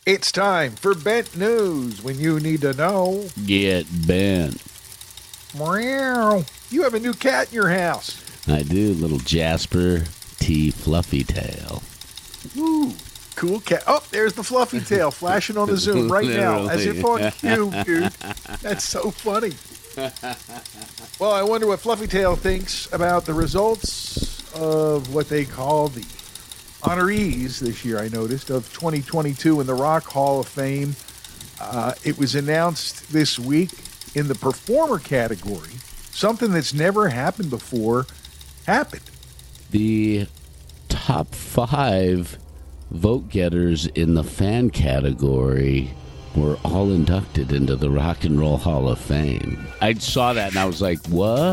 It's time for Bent News when you need to know. Get bent. Meow. You have a new cat in your house. I do, little Jasper T. Fluffy Tail. Ooh, cool cat. Oh, there's the Fluffy Tail flashing on the Zoom right now as if on cue, dude. That's so funny. Well, I wonder what Fluffy Tail thinks about the results of what they call the honorees this year, I noticed, of 2022 in the Rock Hall of Fame. It was announced this week in the performer category. Something that's never happened before happened. The top 5 vote getters in the fan category were all inducted into the Rock and Roll Hall of Fame. I saw that and I was like,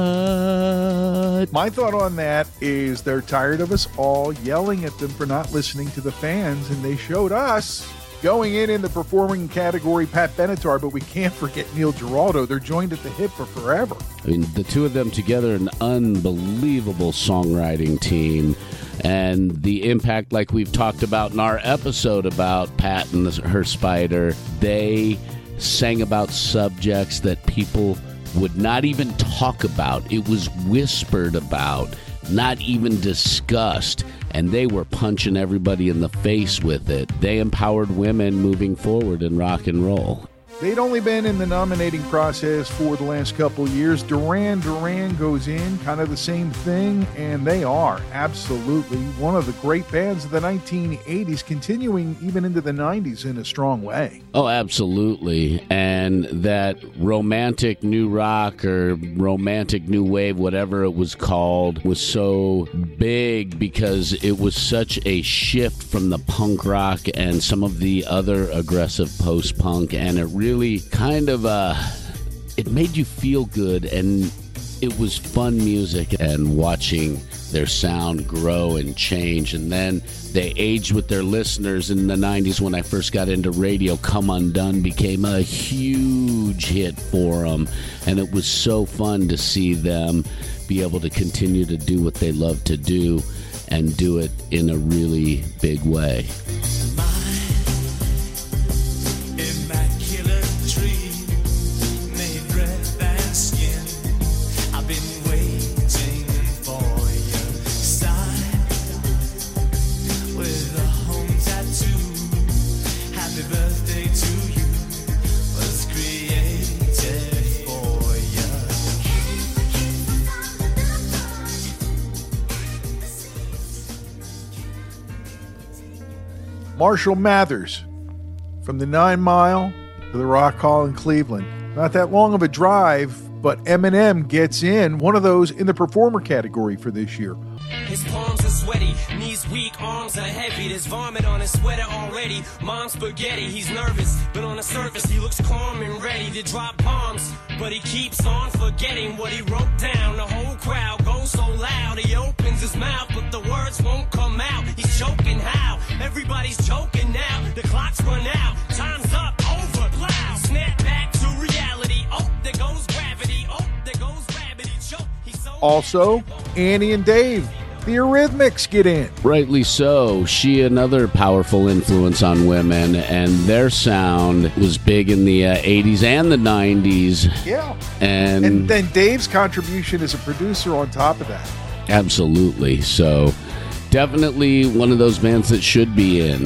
what? My thought on that is they're tired of us all yelling at them for not listening to the fans, and they showed us. Going in the performing category, Pat Benatar, but we can't forget Neil Giraldo. They're joined at the hip for forever. I mean, the two of them together, an unbelievable songwriting team. And the impact, like we've talked about in our episode about Pat and her spider, they sang about subjects that people would not even talk about. It was whispered about, not even discussed. And they were punching everybody in the face with it. They empowered women moving forward in rock and roll. They'd only been in the nominating process for the last couple years. Duran Duran goes in, kind of the same thing, and they are absolutely one of the great bands of the 1980s, continuing even into the 90s in a strong way. Oh, absolutely. And that romantic new rock or romantic new wave, whatever it was called, was so big because it was such a shift from the punk rock and some of the other aggressive post-punk, and it really kind of it made you feel good, and it was fun music, and watching their sound grow and change. And then they aged with their listeners in the 90s. When I first got into radio, Come Undone became a huge hit for them, and it was so fun to see them be able to continue to do what they love to do and do it in a really big way. Marshall Mathers, from the 9 Mile to the Rock Hall in Cleveland. Not that long of a drive, but Eminem gets in, one of those in the performer category for this year. His palms are sweaty, knees weak, arms are heavy. There's vomit on his sweater already. Mom's spaghetti, he's nervous, but on the surface he looks calm and ready to drop bombs. But he keeps on forgetting what he wrote down. The whole crowd goes so loud, he opens his mouth, but the words won't come out. He's choking how? Everybody's choking now. The clock's run out, time's up, over, plow. Snap back to reality. Oh, there goes gravity. Oh, there goes gravity. Choke. He's so Also, Annie and Dave, the Eurythmics, get in. Rightly so. She, another powerful influence on women, and their sound was big in the 80s and the 90s. Yeah. And then Dave's contribution as a producer on top of that. Absolutely. So definitely one of those bands that should be in.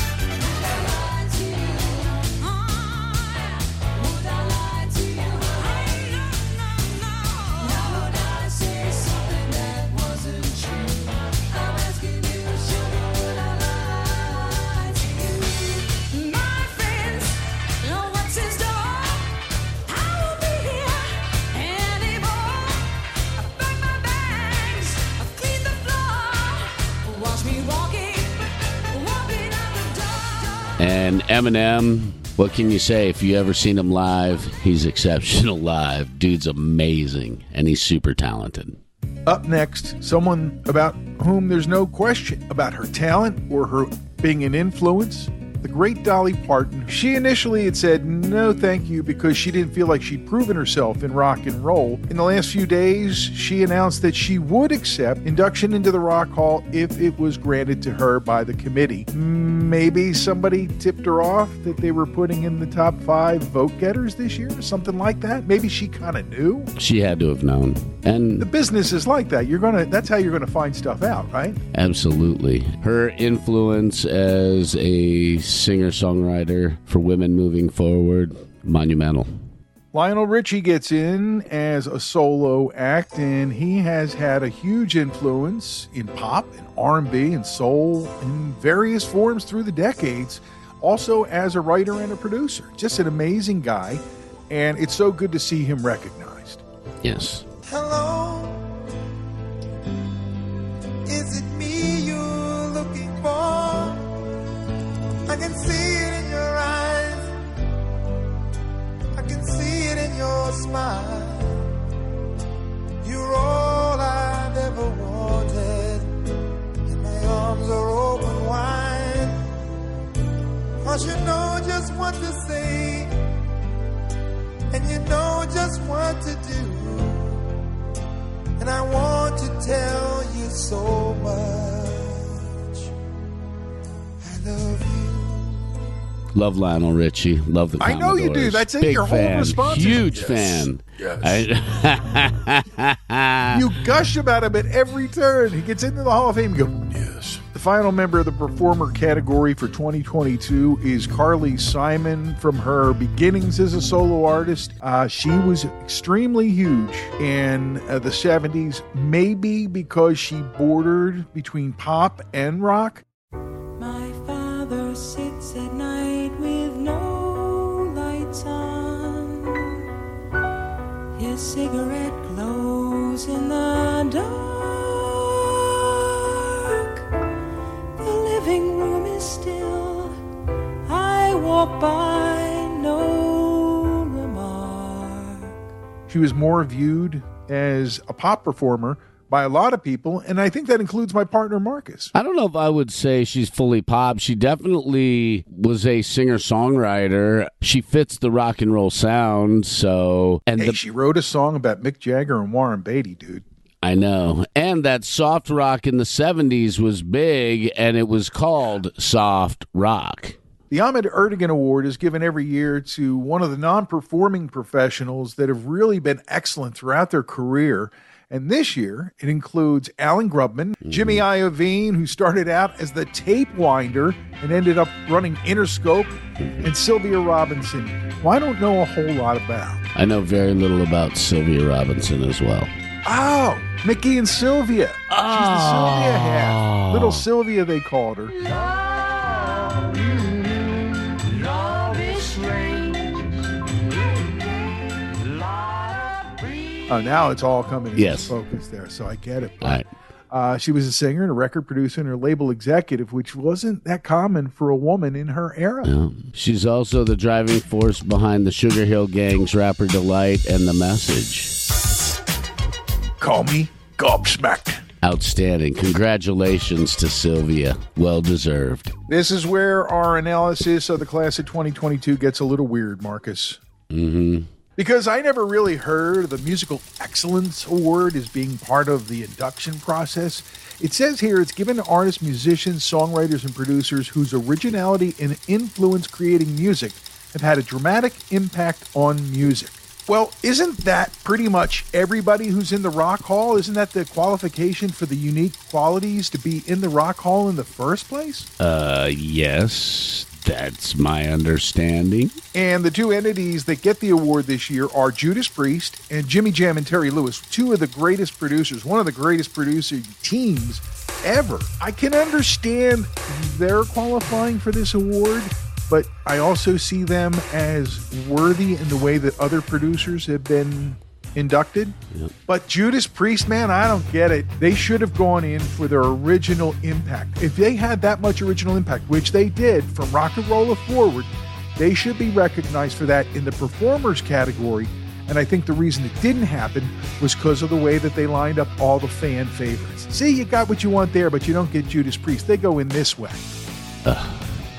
And Eminem, what can you say? If you ever seen him live, he's exceptional live. Dude's amazing, and he's super talented. Up next, someone about whom there's no question about her talent or her being an influence, the great Dolly Parton. She initially had said no thank you because she didn't feel like she'd proven herself in rock and roll. In the last few days, she announced that she would accept induction into the Rock Hall if it was granted to her by the committee. Maybe somebody tipped her off that they were putting in the top 5 vote getters this year, something like that. Maybe she kind of knew. She had to have known. And the business is like that. That's how you're gonna find stuff out, right? Absolutely. Her influence as a singer-songwriter for women moving forward, monumental. Lionel Richie gets in as a solo act, and he has had a huge influence in pop and R&B and soul in various forms through the decades, also as a writer and a producer. Just an amazing guy, and it's so good to see him recognized. Yes. Hello, is it me you're looking for? I can see it in your eyes, I can see it in your smile. You're all I've ever wanted, and my arms are open wide. 'Cause you know just what to say, and you know just what to do. And I want to tell you so much. I love you. Love Lionel Richie. Love the Commodores. I know you do. That's it. Big Your whole fan. response. Huge Yes. fan. Yes. You gush about him at every turn. He gets into the Hall of Fame and go, yes. The final member of the performer category for 2022 is Carly Simon. From her beginnings as a solo artist, she was extremely huge in the 70s, maybe because she bordered between pop and rock. My father sits at night with no lights on. His cigarette glows in the dark. The living room is still. I walk by, no remark. She was more viewed as a pop performer by a lot of people, and I think that includes my partner, Marcus. I don't know if I would say she's fully pop. She definitely was a singer-songwriter. She fits the rock and roll sound, so... And she wrote a song about Mick Jagger and Warren Beatty, dude. I know. And that soft rock in the 70s was big, and it was called soft rock. The Ahmet Ertegun Award is given every year to one of the non-performing professionals that have really been excellent throughout their career. And this year, it includes Alan Grubman, Jimmy Iovine, who started out as the tape winder and ended up running Interscope, and Sylvia Robinson, who I don't know a whole lot about. I know very little about Sylvia Robinson as well. Oh, Mickey and Sylvia. She's the Sylvia half. Little Sylvia, they called her. Oh, now it's all coming into focus there, so I get it. All right. She was a singer and a record producer and a label executive, which wasn't that common for a woman in her era. Yeah. She's also the driving force behind the Sugar Hill Gang's Rapper Delight and The Message. Call me gobsmacked. Outstanding. Congratulations to Sylvia. Well deserved. This is where our analysis of the class of 2022 gets a little weird, Marcus. Mm-hmm. Because I never really heard the Musical Excellence Award as being part of the induction process. It says here it's given to artists, musicians, songwriters, and producers whose originality and influence creating music have had a dramatic impact on music. Well, isn't that pretty much everybody who's in the Rock Hall? Isn't that the qualification for the unique qualities to be in the Rock Hall in the first place? Yes, that's my understanding. And the two entities that get the award this year are Judas Priest and Jimmy Jam and Terry Lewis, two of the greatest producers, one of the greatest producing teams ever. I can understand they're qualifying for this award, but I also see them as worthy in the way that other producers have been inducted. Yep. But Judas Priest, man, I don't get it. They should have gone in for their original impact. If they had that much original impact, which they did from Rock and Roll forward, they should be recognized for that in the performers category. And I think the reason it didn't happen was because of the way that they lined up all the fan favorites. See, you got what you want there, but you don't get Judas Priest. They go in this way.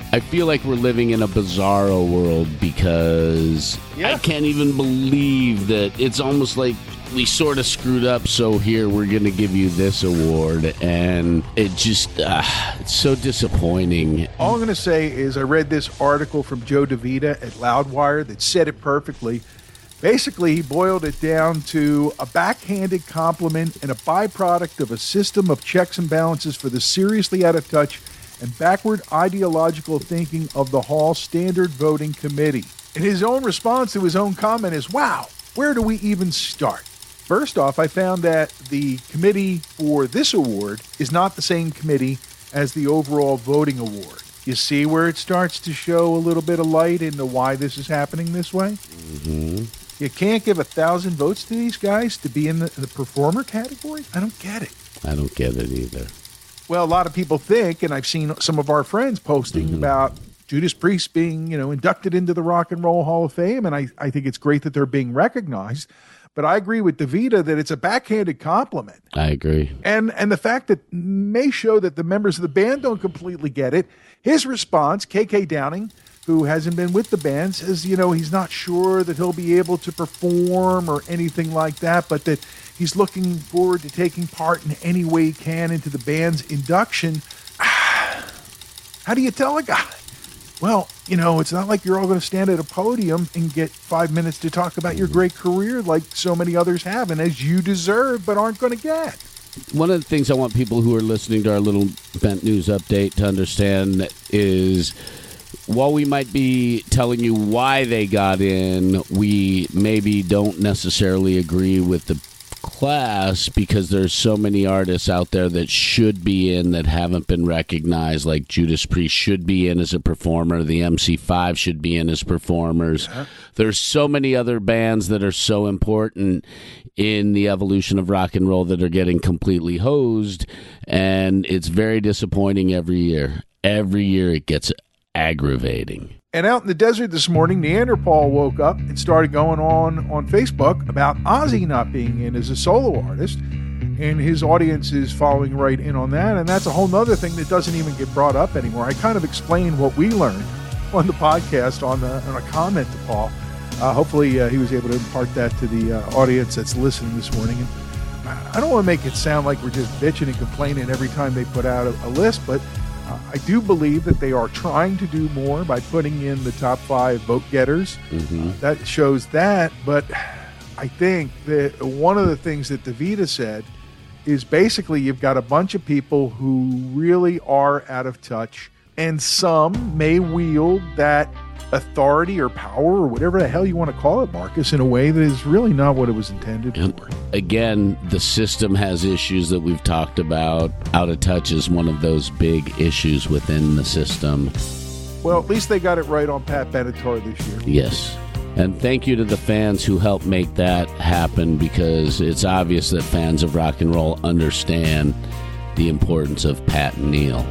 I feel like we're living in a bizarro world because I can't even believe that it's almost like we sort of screwed up, so here we're going to give you this award, and it just it's so disappointing. All I'm going to say is I read this article from Joe DeVita at Loudwire that said it perfectly. Basically, he boiled it down to a backhanded compliment and a byproduct of a system of checks and balances for the seriously out of touch and backward ideological thinking of the Hall Standard Voting Committee. And his own response to his own comment is, wow, where do we even start? First off, I found that the committee for this award is not the same committee as the overall voting award. You see where it starts to show a little bit of light into why this is happening this way? Mm-hmm. You can't give 1,000 votes to these guys to be in the performer category? I don't get it. I don't get it either. Well, a lot of people think, and I've seen some of our friends posting about Judas Priest being, inducted into the Rock and Roll Hall of Fame, and I think it's great that they're being recognized. But I agree with DeVita that it's a backhanded compliment. I agree. And the fact that may show that the members of the band don't completely get it. His response, KK Downing, who hasn't been with the band, says, he's not sure that he'll be able to perform or anything like that, but that he's looking forward to taking part in any way he can into the band's induction. How do you tell a guy? Well, it's not like you're all going to stand at a podium and get 5 minutes to talk about your great career like so many others have, and as you deserve but aren't going to get. One of the things I want people who are listening to our little Bent News update to understand is while we might be telling you why they got in, we maybe don't necessarily agree with the class because there's so many artists out there that should be in that haven't been recognized, like Judas Priest should be in as a performer, the MC5 should be in as performers. Yeah. There's so many other bands that are so important in the evolution of rock and roll that are getting completely hosed, and it's very disappointing every year. Every year it gets aggravating. And out in the desert this morning, Neanderthal woke up and started going on Facebook about Ozzy not being in as a solo artist. And his audience is following right in on that. And that's a whole nother thing that doesn't even get brought up anymore. I kind of explained what we learned on the podcast on a comment to Paul. Hopefully he was able to impart that to the audience that's listening this morning. And I don't want to make it sound like we're just bitching and complaining every time they put out a list, but I do believe that they are trying to do more by putting in the top 5 vote getters. Mm-hmm. That shows that. But I think that one of the things that DeVita said is basically you've got a bunch of people who really are out of touch, and some may wield that authority or power or whatever the hell you want to call it, Marcus, in a way that is really not what it was intended for. Again, the system has issues that we've talked about. Out of touch is one of those big issues within the system. Well, at least they got it right on Pat Benatar this year. Yes. And thank you to the fans who helped make that happen, because it's obvious that fans of rock and roll understand the importance of Pat and Neil.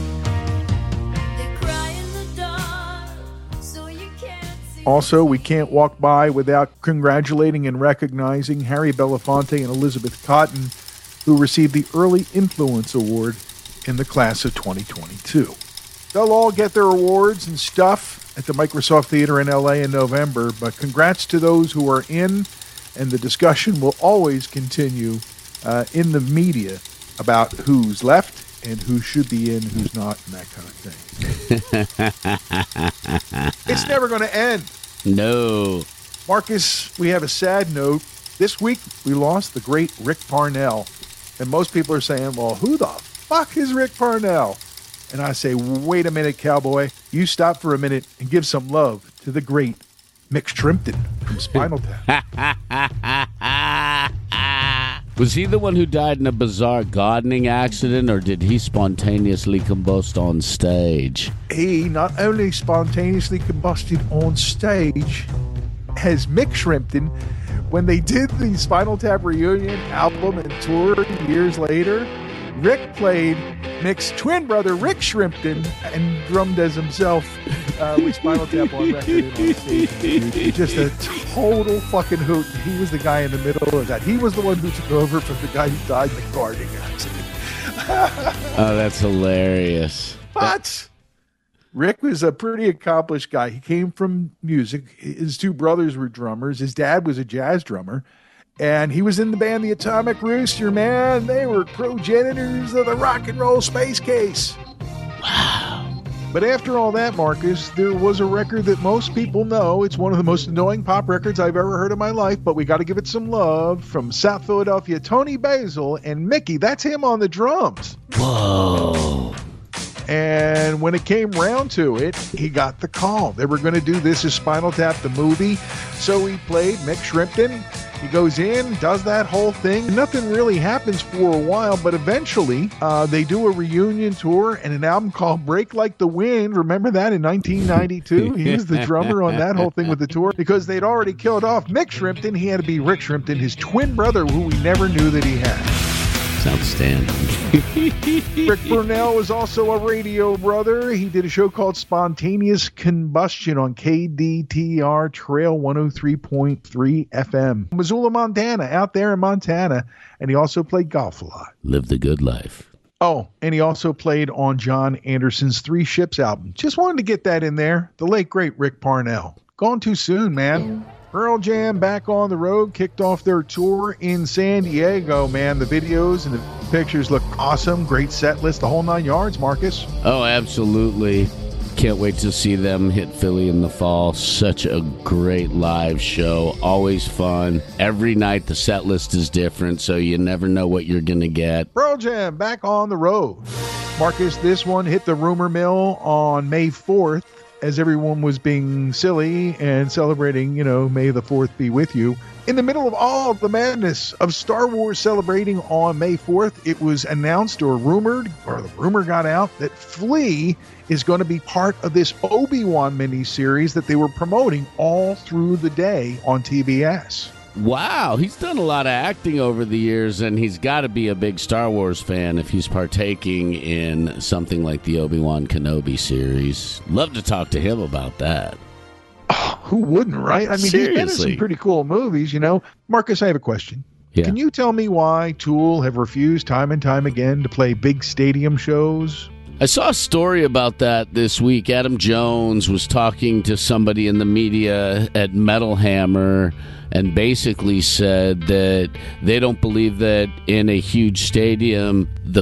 Also, we can't walk by without congratulating and recognizing Harry Belafonte and Elizabeth Cotton, who received the Early Influence Award in the class of 2022. They'll all get their awards and stuff at the Microsoft Theater in LA in November, but congrats to those who are in, and the discussion will always continue in the media about who's left and who should be in, who's not, and that kind of thing. It's never going to end. No. Marcus, we have a sad note. This week, we lost the great Rick Parnell. And most people are saying, well, who the fuck is Rick Parnell? And I say, wait a minute, cowboy. You stop for a minute and give some love to the great Mick Shrimpton from Spinal Tap. Was he the one who died in a bizarre gardening accident, or did he spontaneously combust on stage? He not only spontaneously combusted on stage as Mick Shrimpton, when they did the Spinal Tap reunion album and tour years later, Rick played Mick's twin brother, Rick Shrimpton, and drummed as himself with Spinal Tap on record and on stage. Just a total fucking hoot. He was the guy in the middle of that. He was the one who took over from the guy who died in the gardening accident. Oh, that's hilarious. But Rick was a pretty accomplished guy. He came from music. His two brothers were drummers. His dad was a jazz drummer. And he was in the band The Atomic Rooster, man. They were progenitors of the rock and roll space case. Wow. But after all that, Marcus, there was a record that most people know. It's one of the most annoying pop records I've ever heard in my life, but we got to give it some love. From South Philadelphia, Tony Basil and Mickey. That's him on the drums. Whoa. And when it came round to it, he got the call. They were going to do This Is Spinal Tap, the movie. So he played Mick Shrimpton. He goes in, does that whole thing. Nothing really happens for a while, but eventually they do a reunion tour and an album called Break Like the Wind. Remember that in 1992? He was the drummer on that whole thing with the tour because they'd already killed off Mick Shrimpton. He had to be Rick Shrimpton, his twin brother, who we never knew that he had. Outstanding. Rick Burnell was also a radio brother. He did a show called Spontaneous Combustion on KDTR Trail 103.3 FM. Missoula, Montana, out there in Montana. And he also played golf a lot. Lived the good life. Oh, and he also played on John Anderson's Three Ships album. Just wanted to get that in there. The late, great Rick Parnell. Gone too soon, man. Pearl Jam back on the road, kicked off their tour in San Diego, man. The videos and the pictures look awesome. Great set list, the whole 9 yards, Marcus. Oh, absolutely. Can't wait to see them hit Philly in the fall. Such a great live show. Always fun. Every night the set list is different, so you never know what you're going to get. Pearl Jam back on the road. Marcus, this one hit the rumor mill on May 4th. As everyone was being silly and celebrating, May the 4th be with you. In the middle of all of the madness of Star Wars celebrating on May 4th, it was announced or rumored, or the rumor got out, that Flea is going to be part of this Obi-Wan miniseries that they were promoting all through the day on TBS. Wow, he's done a lot of acting over the years, and he's got to be a big Star Wars fan if he's partaking in something like the Obi-Wan Kenobi series. Love to talk to him about that. Oh, who wouldn't, right? I mean, Seriously. He's been in some pretty cool movies, Marcus, I have a question. Yeah. Can you tell me why Tool have refused time and time again to play big stadium shows? I saw a story about that this week. Adam Jones was talking to somebody in the media at Metal Hammer and basically said that they don't believe that in a huge stadium the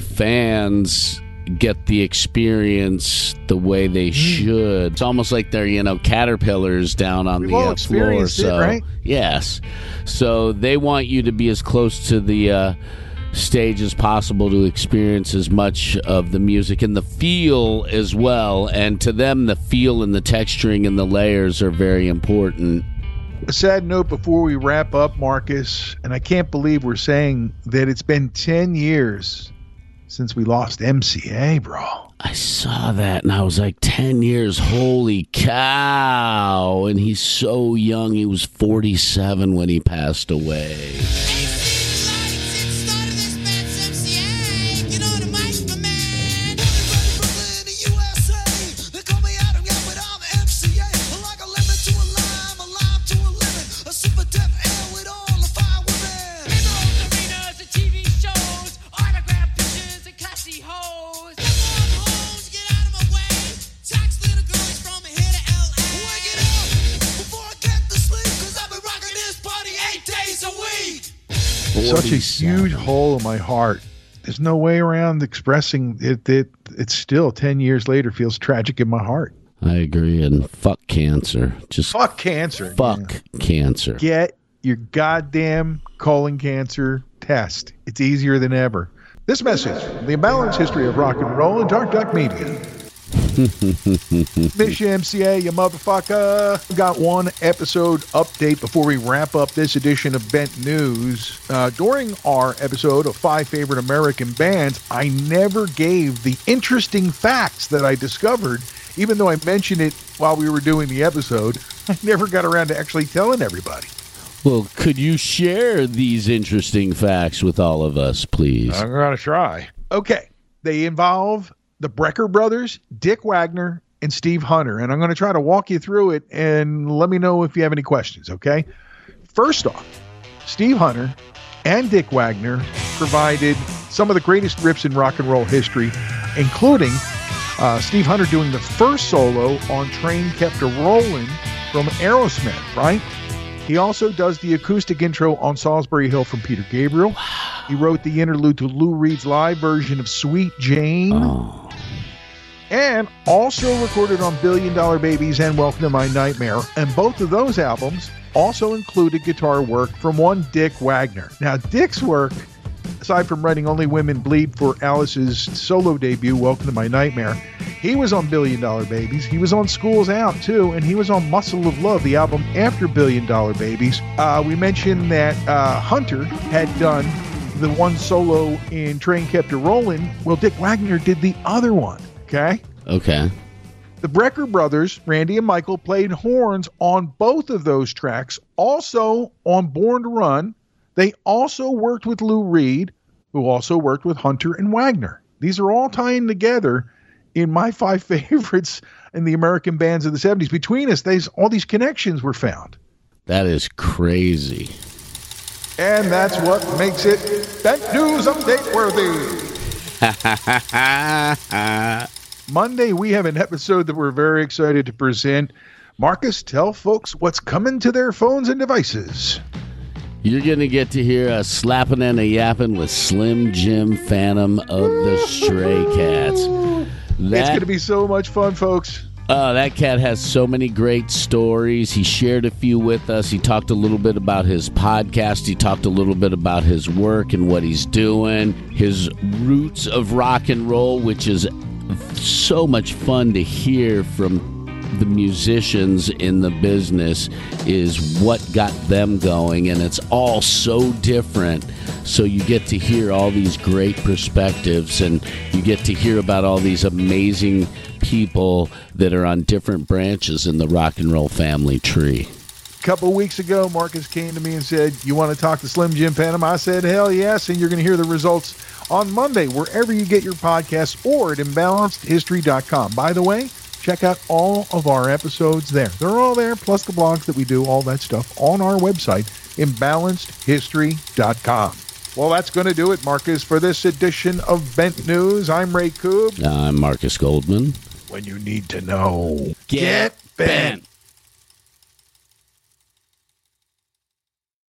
fans get the experience the way they should. It's almost like they're, caterpillars down on We've all the floor. experienced it, right? Yes. So they want you to be as close to the stage as possible to experience as much of the music and the feel as well. And to them, the feel and the texturing and the layers are very important. A sad note before we wrap up, Marcus, and I can't believe we're saying that it's been 10 years since we lost MCA, bro. I saw that and I was like, 10 years, holy cow. And he's so young. He was 47 when he passed away. Such a huge hole in my heart. There's no way around expressing it. It's still 10 years later feels tragic in my heart. I agree. And fuck cancer. Just fuck cancer. Fuck cancer. Get your goddamn colon cancer test. It's easier than ever. This message, the imbalanced history of rock and roll and Dark Duck Media. Miss you, MCA, you motherfucker. We got one episode update before we wrap up this edition of Bent News. During our episode of 5 Favorite American Bands, I never gave the interesting facts that I discovered, even though I mentioned it while we were doing the episode. I never got around to actually telling everybody. Well, could you share these interesting facts with all of us, please? I'm going to try. Okay. They involve the Brecker brothers, Dick Wagner, and Steve Hunter. And I'm going to try to walk you through it and let me know if you have any questions, okay? First off, Steve Hunter and Dick Wagner provided some of the greatest riffs in rock and roll history, including Steve Hunter doing the first solo on Train Kept a Rollin' from Aerosmith, right? He also does the acoustic intro on Salisbury Hill from Peter Gabriel. He wrote the interlude to Lou Reed's live version of Sweet Jane. And also recorded on Billion Dollar Babies and Welcome to My Nightmare. And both of those albums also included guitar work from one Dick Wagner. Now, Dick's work, aside from writing Only Women Bleed for Alice's solo debut, Welcome to My Nightmare, he was on Billion Dollar Babies. He was on School's Out, too, and he was on Muscle of Love, the album after Billion Dollar Babies. We mentioned that Hunter had done the one solo in Train Kept a Rollin'. Well, Dick Wagner did the other one, okay? Okay. The Brecker brothers, Randy and Michael, played horns on both of those tracks. Also on Born to Run, they also worked with Lou Reed, who also worked with Hunter and Wagner. These are all tying together in my 5 favorites in the American bands of the 70s. Between us, all these connections were found. That is crazy. And that's what makes it Bent News Update worthy. Monday, we have an episode that we're very excited to present. Marcus, tell folks what's coming to their phones and devices. You're going to get to hear a slapping and a yapping with Slim Jim Phantom of the Stray Cats. It's going to be so much fun, folks. That cat has so many great stories. He shared a few with us. He talked a little bit about his podcast. He talked a little bit about his work and what he's doing, his roots of rock and roll, which is so much fun to hear from the musicians in the business, is what got them going, and it's all so different. So you get to hear all these great perspectives, and you get to hear about all these amazing people that are on different branches in the rock and roll family tree. A couple of weeks ago, Marcus came to me and said, you want to talk to Slim Jim Phantom? I said, hell yes, and you're going to hear the results on Monday, wherever you get your podcasts, or at imbalancedhistory.com. By the way, check out all of our episodes there. They're all there, plus the blogs that we do, all that stuff on our website, imbalancedhistory.com. Well, that's going to do it, Marcus, for this edition of Bent News. I'm Ray Koob. I'm Marcus Goldman. When you need to know, get bent.